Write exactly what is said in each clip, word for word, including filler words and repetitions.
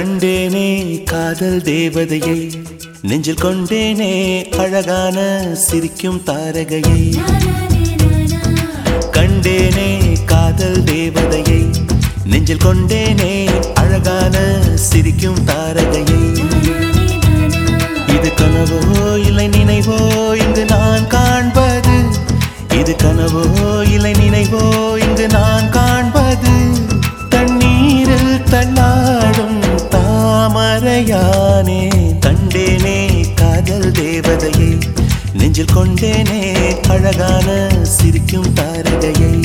கண்டேனே காதல் தேவதையை, நெஞ்சில் கொண்டேனே அழகான சிரிக்கும் தாரகையை. கண்டேனே காதல் தேவதையை, நெஞ்சில் கொண்டேனே அழகான சிரிக்கும் தாரகையை. இது கனவோ இல்லை நினைவோ இங்கு நான் காண்பது, இது கனவோ இல்லை நினைவோ இங்கு நான் காண்பது. தண்ணீரில் தள்ளாடும் தாமரையானே, கண்டேனே காதல் தேவதையை, நெஞ்சில் கொண்டேனே அழகான சிரிக்கும் தாரகையை.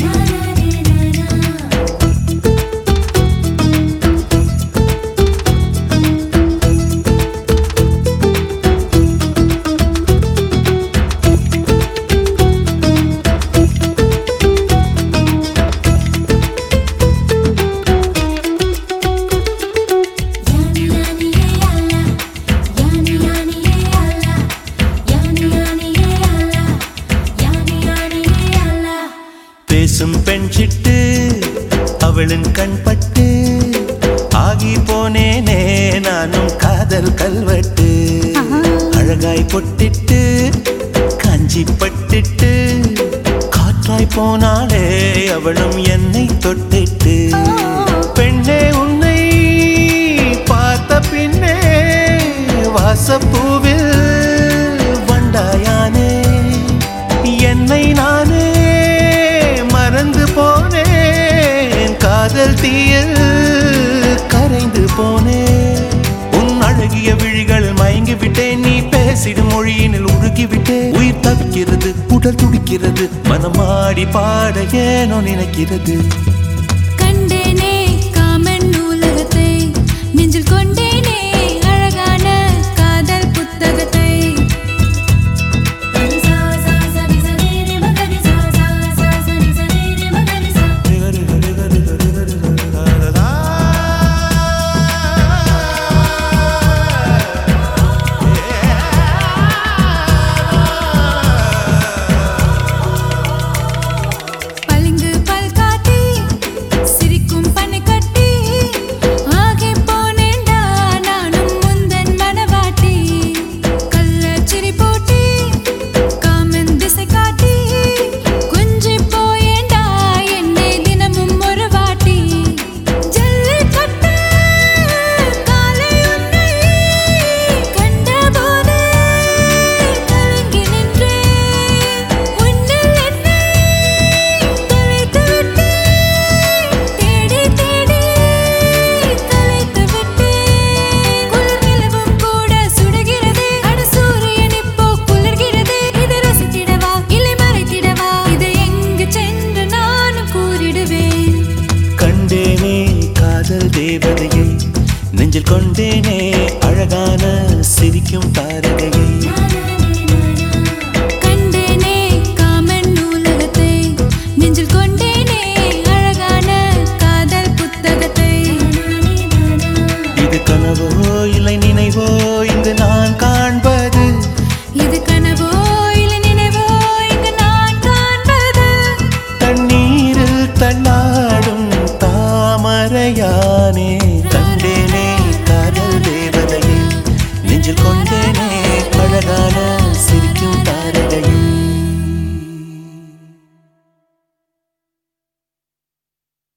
பேசும் பெண் சிட்டு அவளின் கண்பட்டு, ஆகி போனேனே நானும் காதல் கல்வெட்டு. அழகாய் பொட்டிட்டு காஞ்சி பட்டிட்டு, காற்றாய் போனாலே அவளும் என்னை தொட்டிட்டு. பெண்ணே உன்னை பார்த்த பின்னே வாசப்பூவில் வண்டாயானே, என்னை நானே மறந்து போனேன், காதல் தீயில் கரைந்து போனேன். உன் அழகிய விழிகள் மயங்கி விட்டேன், நீ பேசிடும் மொழியினில் உருகிவிட்டேன். உயிர் தவிக்கிறது, உடல் துடிக்கிறது, மனமாடி பாட ஏனோ நினைக்கிறது. கண்டேனே காமன் நூலகத்தை, நெஞ்சில் கொண்டேனே அழகான காதல் புத்தகத்தை. தேவதையை, நெஞ்சில் கொண்டேனே அழகான சிரிக்கும் தாரகையை. கண்டேனே காமன் நூலகத்தை, நெஞ்சில் கொண்டேனே அழகான காதல் புத்தகத்தை. இது கனவோ இல்லை நினைவோ இங்கு நான் காண்பது, இது கனவோ இல்லை நினைவோ இங்கு நான் காண்பது. தண்ணீரில் தள்ளாடும் தாமரையானே.